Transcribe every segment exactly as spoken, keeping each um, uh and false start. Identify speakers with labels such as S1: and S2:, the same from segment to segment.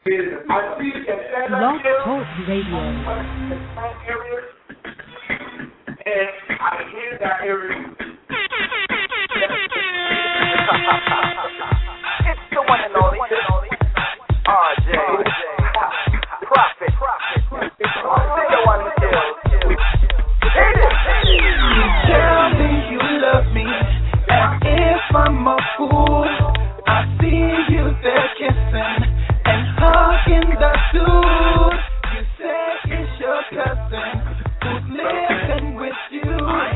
S1: Blog Talk Radio.
S2: And I hear that area. It's the one and only R J Prophet. The one who kills.
S3: Tell me you love me, and if I'm a fool, I see you there kissing and hugging the dude. You say it's your cousin who's living with you.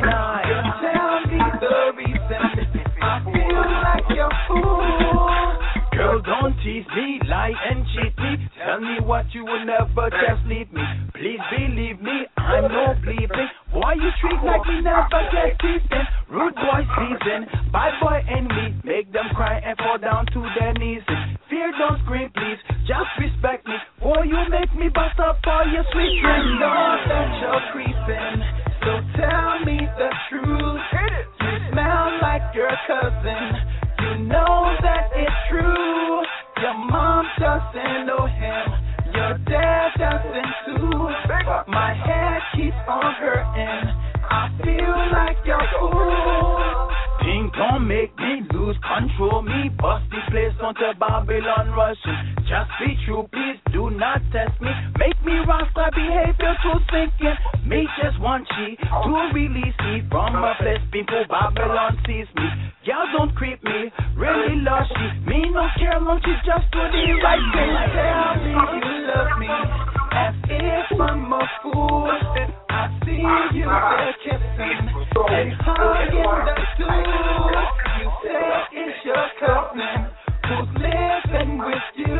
S3: Tell me the reason. I feel like you're a fool.
S4: Girl, don't tease me, lie and cheat me. Tell me what you will never just leave me. Please believe me, I'm no bleeding. Boy, you treat like me never get decent. Rude boy season, bad boy enemy. Make them cry and fall down to their knees. Fear, don't scream, please. Just respect me. Boy, you make me bust up all your sweet
S3: I
S4: dreams.
S3: know that you're creeping, so tell me the truth. You smell like your cousin. You know that it's true. Your mom doesn't know him. Your dad doesn't too. My head keeps on hurting. I feel like you're a fool.
S4: Think don't make me lose control. Me bust the place onto Babylon Russian. Just be true, please do not test me. Make me rasta behavior too sinking. Me just want she to release me from a place people Babylon sees me. Y'all don't creep me, really love she. Me no care long she just do the right thing.
S3: Tell me you love me, as if I'm a fool. I see you there kissing and hugging the dude. You say it's your cousin who's living with you.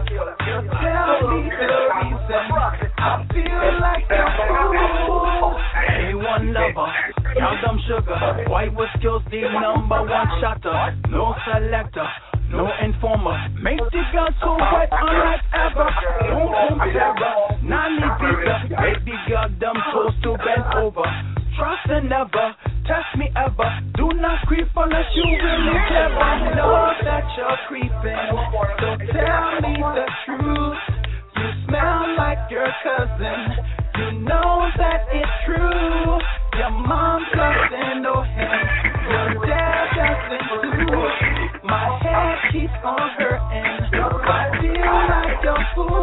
S3: You tell me the reason. I feel like a fool.
S4: A one lover, y'all dumb sugar. White with skills, the number one shotter. No selector, no informer. Make the girl so wet, unlike ever. Boom, boom, terror. Nanny pizza. Make the girl dumb toes to bend over. Trust and never test me ever. Do not creep unless you really clever.
S3: I know that you're creeping, so tell me the truth. You smell like your cousin. You know that it's true. Your mom doesn't know him. Your dad doesn't too. My head keeps on hurting. I feel like a fool.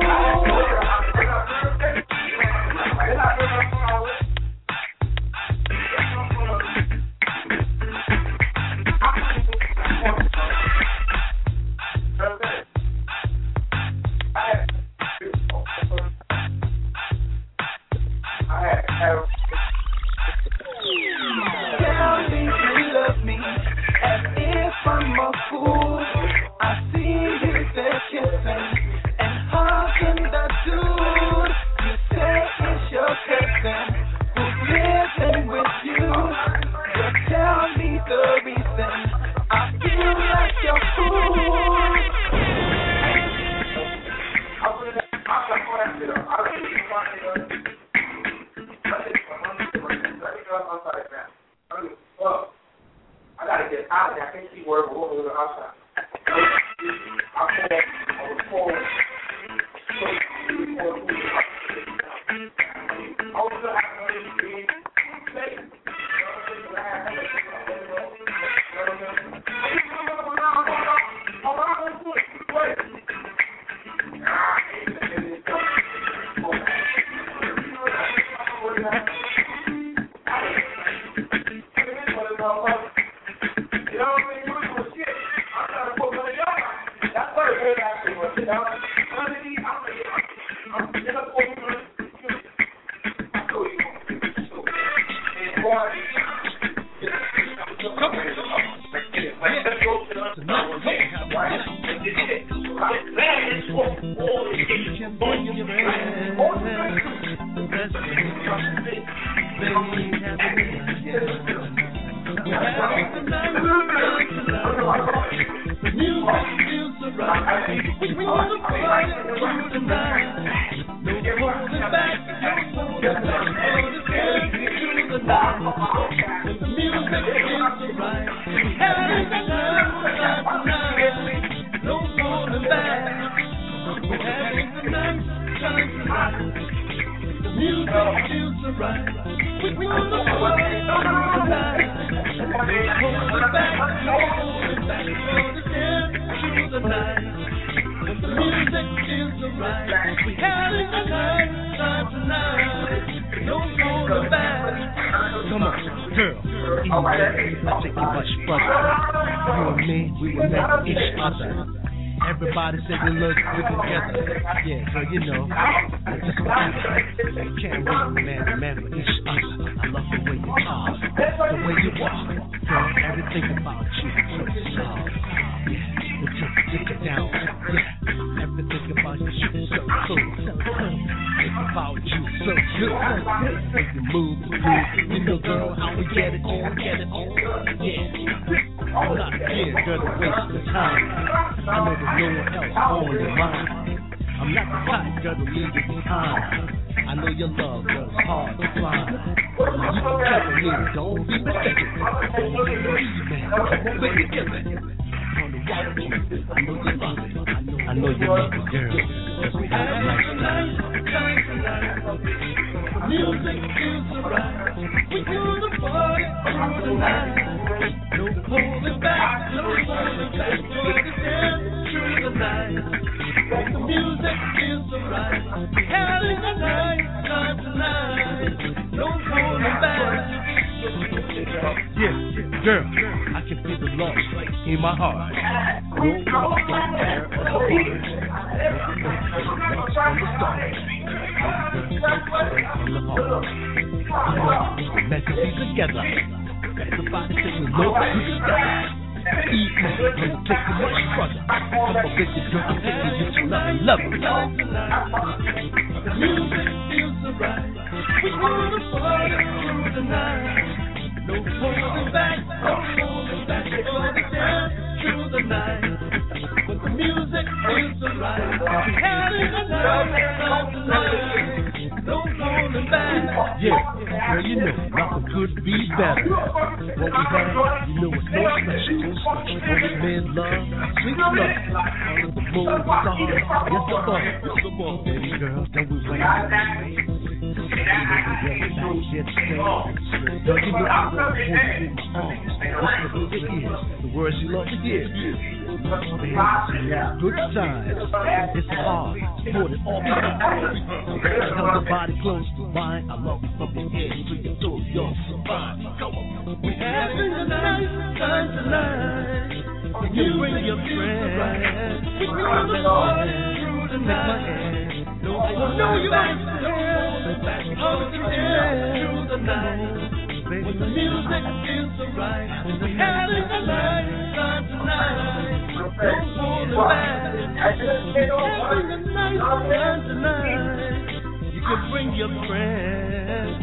S3: Tell me you love me, as if I'm a fool. I see you there kissing and hugging the dude. You say it's your cousin who's living with you. So tell me the reason. I feel like you're a fool.
S2: I gotta get out of there. I can't see where we're going outside. I'll come back on the phone.
S3: Having The music feels alright. We wanna party tonight. Hold it back, hold it back, hold it down through the night. When the music feels alright, we having a night time tonight. No holding back.
S5: Come on, girl. Easy. I take you much further. You and me, we will make each other. Everybody say we look good together. Yeah, girl, you know, it's just forever. You can't wait, man to man with each other. I love the way you talk, the way you walk. Girl, everything about you is so soft. Yeah, you just stick it down. Yeah, everything about you is so cool. It's about you so good. Make you move, move. You know, girl, how we get it on, get it on. Yeah. I'm not here, girl, to waste the time. I know there's no one else on your mind. I'm not the type, girl, to leave you behind. I know your love, girl, is hard to find. You can count on me, don't be mistaken. Don't be man, come on, baby, give it. On the walk, I know you love it. I know you love it, girl. Cause we have a nice time.
S3: Music feels alright. We do the party through the night. No holding back, no holding back. We'll be dancing through the night. When the music feels alright, we having a nice time tonight. No holding back.
S5: Yeah, girl, I can feel the love in my heart. No more from there or the water. From the stars. From the heart. We're meant to be together. Everybody say we know we together. Eat me, don't take too much further. Come on, baby, girl, I'm taking you to love, love it.
S3: The music feels alright. We wanna party through the night. No holding back, no holding back. We're gonna dance through the night. When the music feels alright, we're having a nice time tonight. No holding back.
S5: Yeah, girl, you know nothing could be better. What we have, you know it's no special, no special. What we men love, sweet love. Under the moon, stars, yes the ball, yes the ball, baby girl. Then we wait. Girl, you know I want to hold you in my arms. That's what it is. The words you love to hear. Good times. It's hard. Put it all behind. Held the body close to mine. I love you from your head to your toe. You're so fine. Come on.
S3: We're having a nice time tonight. You bring your friends. We come along through the night. No, I know you understand. Hold the air through the night. When the music feels alright, we're having a nice time tonight. Don't hold it back. We're having a nice time tonight. You can bring your friends.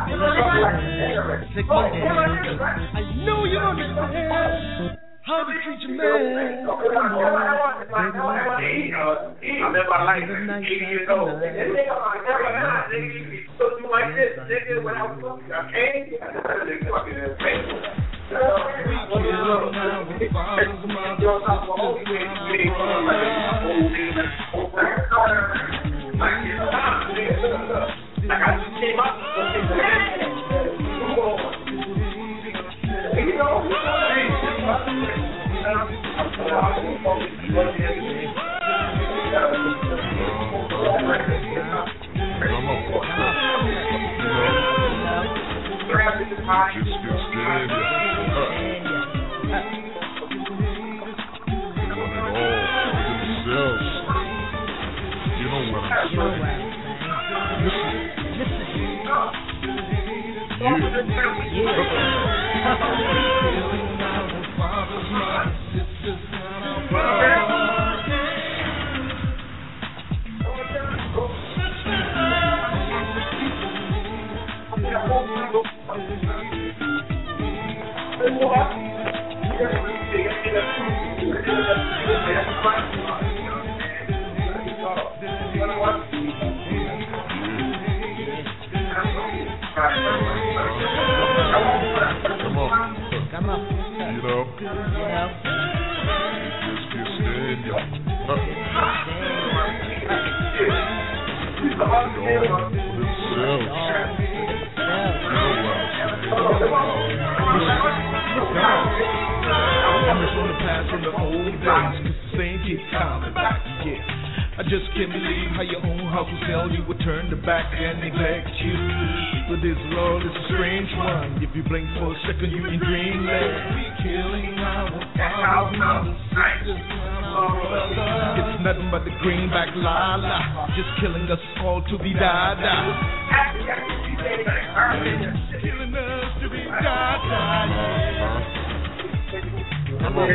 S3: Take my hand. I know you understand how to treat your man. Come on, baby, baby.
S2: I live my life eighty years old. And then they are like, never mind, nigga, you supposed to do like this, nigga, when I was supposed to, I came, nigga, fucking insane. We kill now with fathers, mothers, like I just came up, you know,
S5: Come on.
S6: from the past from the old days, cause the same keep coming back, yeah. I just can't believe how your own house will sell you, would turn the back and neglect you. But this world is a strange one. If you blink for a second, you in dreamland. We killing our fathers, mothers, sisters, it's nothing but the greenback la la, just killing us all to be da da. Killing us to be da da. Come on.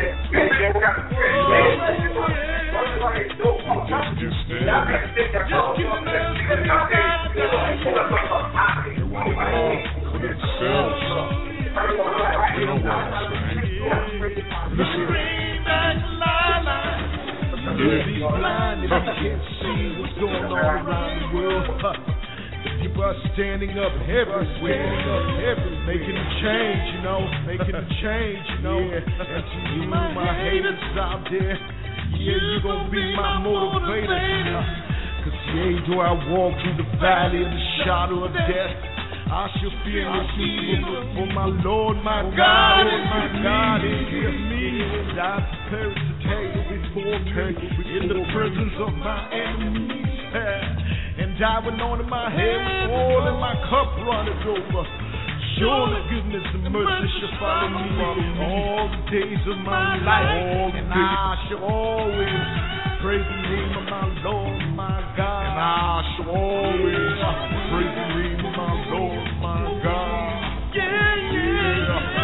S6: People are standing up everywhere, making a change, you know, making a change, you know. Yeah. And to you, my haters out there, yeah, you gon' be my motivator. Cause yeah, do I walk through the valley of the shadow of death, I shall fear no evil, for my Lord, my God, my God is with me. And I prepare to table before me in the presence of my enemies. And I went on in my head with oil and my cup runneth over. Surely goodness and mercy shall follow me all the days of my life. And I shall always praise the name of my Lord, my God. And I shall always praise the name of my Lord, my God. Yeah, yeah.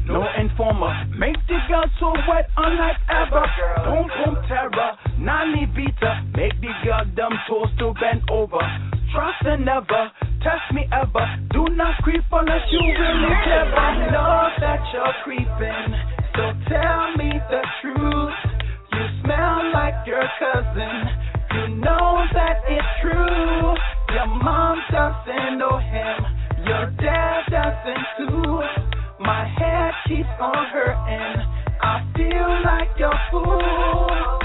S4: no informer. Make the girl so wet unlike ever. Boom boom terror, nanny beater. Make the girl dumb toes to bend over. Trust and never test me ever. Do not creep unless you really clever. I know that you're creeping, so tell me the truth. You smell like your cousin. You know that it's true. Your mom doesn't know him. Your dad doesn't too. My head keeps on hurting. I feel like a fool.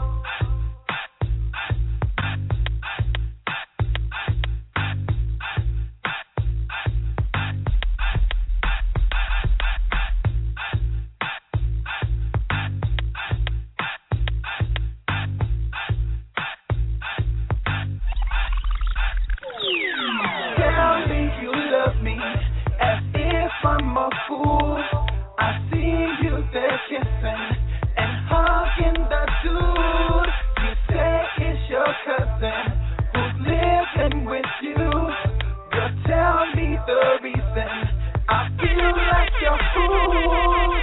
S4: I'm a fool. I see you there kissing and hugging the dude. You say it's your cousin who's living with you. Girl, tell me the reason. I feel like you're a fool.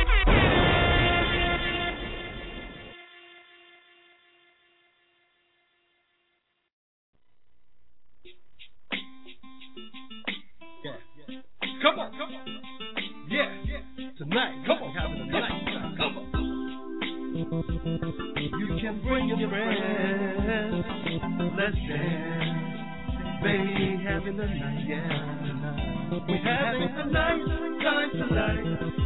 S5: Come on, come on. Yeah, tonight, come on, having a night time. Come on. You can bring your friends. Let's dance. Baby, having a night, yeah. We're having a night time tonight.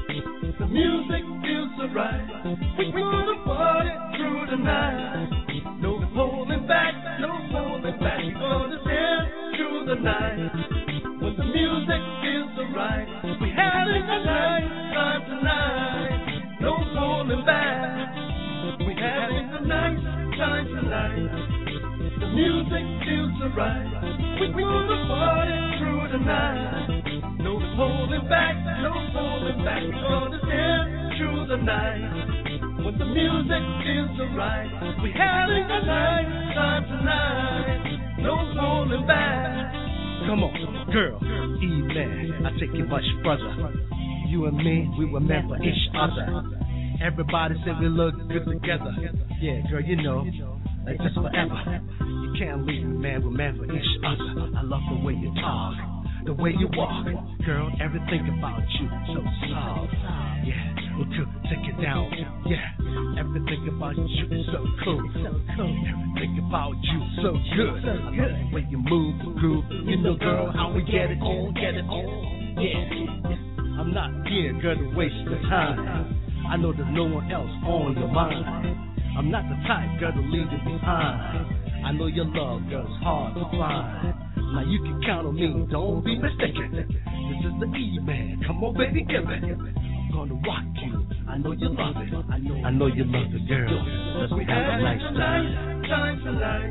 S5: The music feels so right. We're gonna party through the night. No holding back, no holding back. We're gonna dance through the night. When the music feels so right, we're having a night time tonight. No holding back. We're having a night time tonight. The music feels so right. We're gonna party through the night. No holding back, no holding back. We're gonna dance through the night. When the music feels so right, we're having a night time tonight. No holding back. Come on, girl, E-Man, I take you much further. You and me, we were meant for each other. Everybody said we look good together. Yeah, girl, you know, like just forever. You can't leave me, man, we're meant for each other. I love the way you talk, the way you walk. Girl, everything about you so soft. Yeah, we could take it down. Yeah, everything about you is so cool. Everything about you so good. I love the way you move, groove. You know, girl, how we get it on, get it on. Yeah, I'm not here, girl, to waste the time. I know there's no one else on your mind. I'm not the type, girl, to leave you behind. I know your love, girl, is hard to find. Now you can count on me, don't be mistaken. This is the E-Man, come on, baby, give it. I'm gonna rock you. I know you love it. I know, I know you love it, girl. Let's have a nice time.
S3: Time tonight.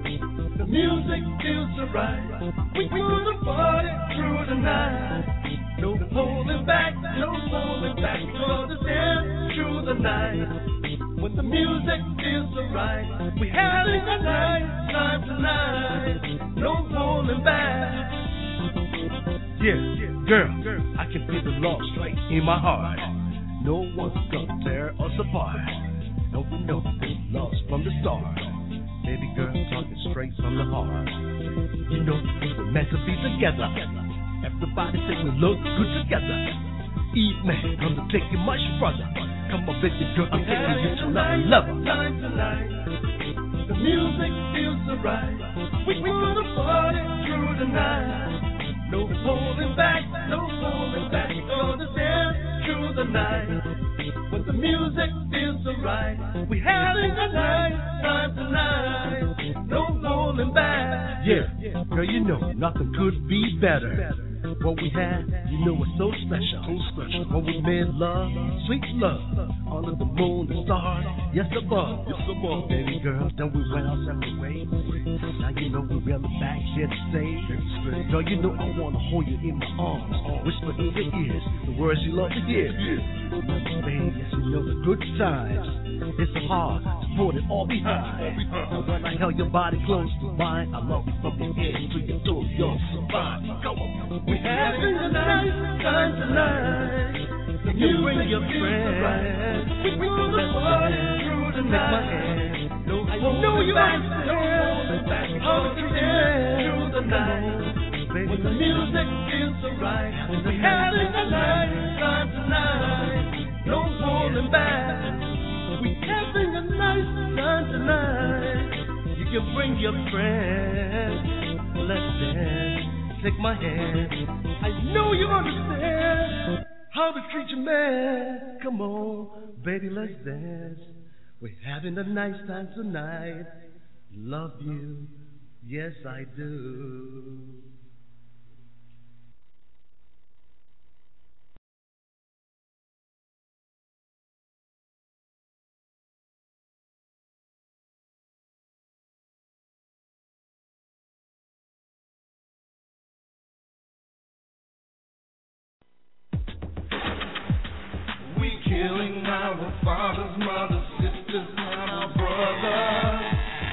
S3: The music feels so right. We're gonna party through the night. No holding back, no holding back. We're gonna dance through the night. When the music feels so right, we're having a night time tonight. No holding back.
S5: Yeah, girl, I can feel the love straight in my heart. No one's gonna tear us apart. No, we know this love's from the start. Baby girl, talking straight from the heart. You know we were meant to be together. Everybody say we look good together. E-Man, I'm gonna take you much further. Come on, baby girl, I'm taking you to another level.
S3: Time tonight. The music feels so right. We're gonna party through the night. No holding back, no holding back. We're gonna dance through the night. When the music feels so right, we're having a night time tonight. No holding back.
S5: Yeah, girl, you know nothing could be better. What we had, you know, was so special. So special. When we made love, sweet love, under the moon, the stars, yes above, yes above. Baby girl, then we went our separate ways. Now you know we're really back here to stay. Girl, you know I wanna hold you in my arms, whisper in your ears the words you love to hear. Baby, yes, you know the good times. It's hard to put it all behind. And when I held your body close to mine, I love you from your head to your toes, your spine. Go on.
S3: We're having a nice time tonight.
S5: You can bring your friends. Let's dance. Take my hand. No, I know you understand how to dance through the night. When the music feels so right, when we're having a nice time tonight. No holding back. We're having a nice time tonight. You can bring your friends. Let's dance. Take my hand. I know you understand how to treat your man. Come on, baby, let's dance. We're having a nice time tonight. Love you, yes I do.
S6: Killing our fathers, mothers, sisters, and our brothers.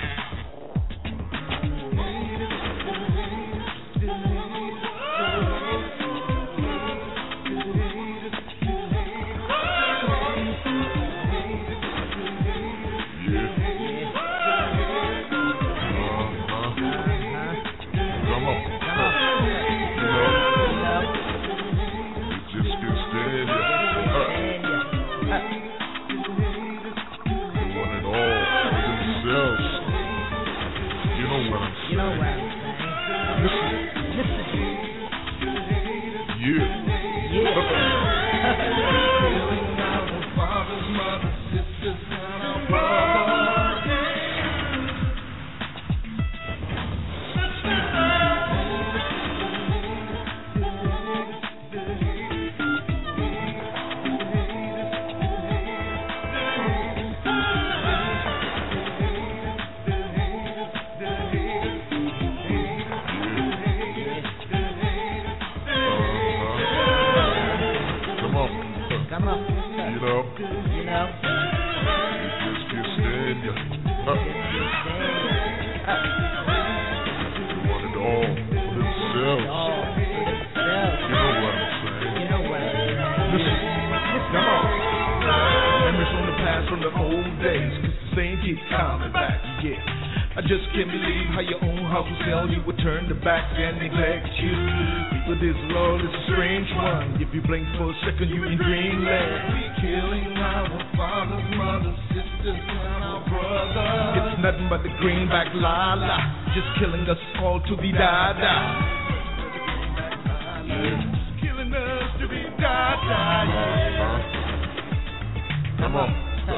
S6: To be da da, yeah. Killing us to be da da, yeah. Come on,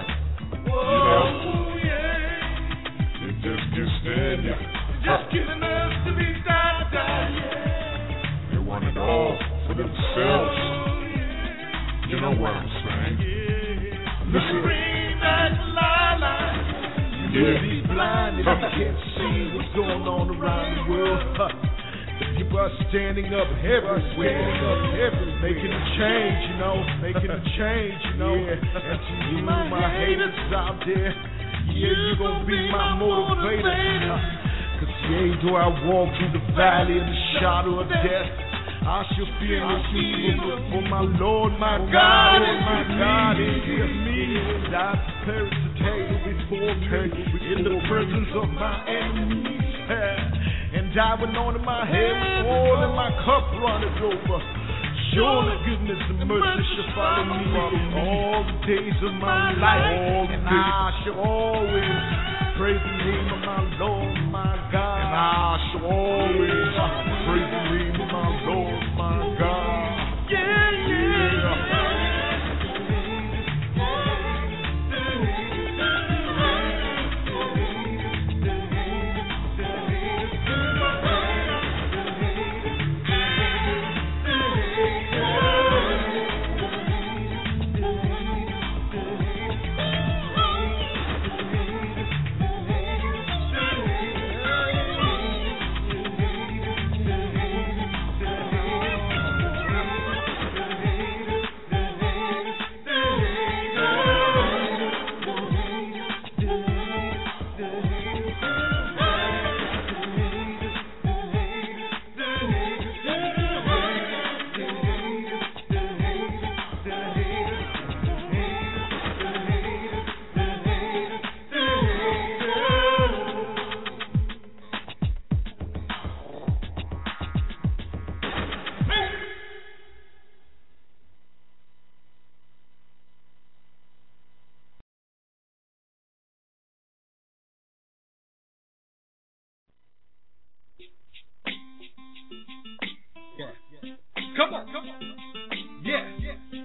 S6: whoa, yeah. It just gets stand ya. Just killing us to be da da, yeah. They want it all for themselves. You know what I'm saying? Listen, bring that la la. You be blind if you can't see what's going on around the world. Huh. The people are standing up everywhere, making a change, you know, making a change, you know. Yeah. And to you, my haters out there, yeah, you gon' be my motivator. Huh. Cause yeah, do I walk through the valley of the shadow of death, I shall fear no evil, for my Lord, my God, and my God is with me. And I prepare to table before me in the presence of my enemies. And I went on in my head with oil and my cup runneth over. Surely goodness and mercy shall follow me all the days of my life. And I shall always praise the name of my Lord, my God. And I shall always praise the name of my Lord, my God. Yeah, yeah.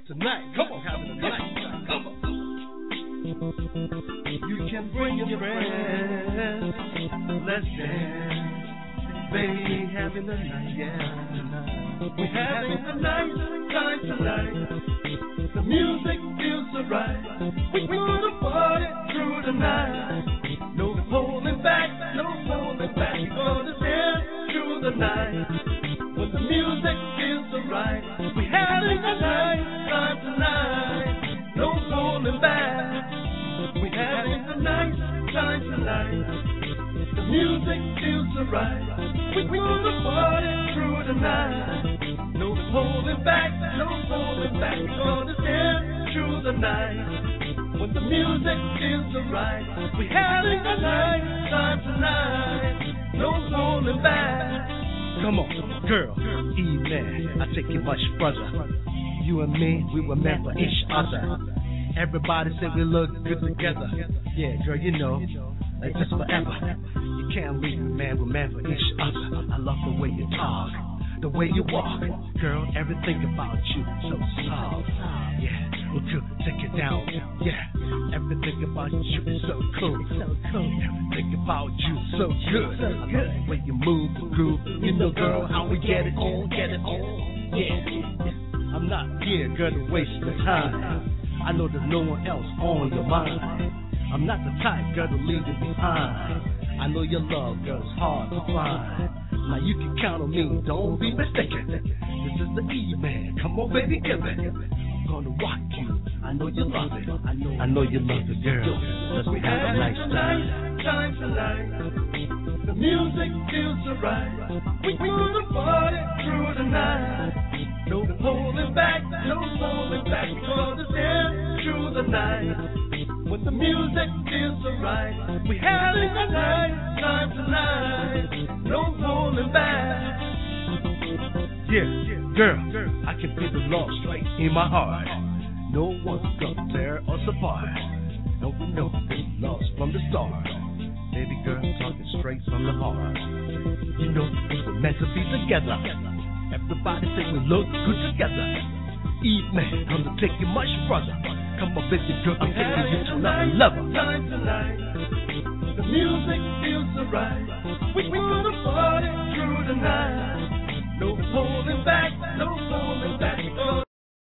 S5: tonight. Come on, having a night. Come on. You can bring your friends. Let's dance. Baby, having a night, yeah. We're having a nice time tonight. The music feels so right. We're gonna party through the night. No holding back, no holding back. We're gonna dance through the night. When the music feels so right. We're having a nice time tonight. No holding back. We're having a nice time tonight. The music feels so right. We're gonna party through the night. No holding back, no holding back. We're gonna dance through the night. When the music feels so right. We're having a nice time tonight. No holding back. Come on, girl, E-Man, I take it much further. You and me, we were meant for each other. Everybody said we look good together. Yeah, girl, you know, like just forever. You can't leave me, man, we're meant for each other. I love the way you talk, the way you walk. Girl, everything about you so soft. Yeah, we could take it down. Yeah, everything about you is so cool. Everything about you so good. I love the way you move, groove. You know, girl, how we get it on, get it on. Yeah, I'm not here gonna waste the time. I know there's no one else on your mind. I'm not the type, girl, to leave it behind. I know your love, girl, is hard to find. Now you can count on me, don't be mistaken. This is the E-Man, come on, baby, give it. I'm gonna rock you, I know you love it. I know, I know you love it, girl. Let's have a nice time.
S3: Time tonight. The music feels so right. We're gonna party through the night. No holding back, no holding back. We're gonna dance through the night. When the music feels so right. We're having a nice time tonight. No holding back.
S5: Yeah, girl, I can feel the love straight in my heart. No one's gonna tear us apart. No, we know this love's from the start. Baby girl, talking straight from the heart. You know we were meant to be together. Everybody say we look good together. E-Man, come to take you much further. Come on, baby girl, I'm taking you to another level.
S3: Time tonight. The music feels so right. We're gonna party through the night. No holding back.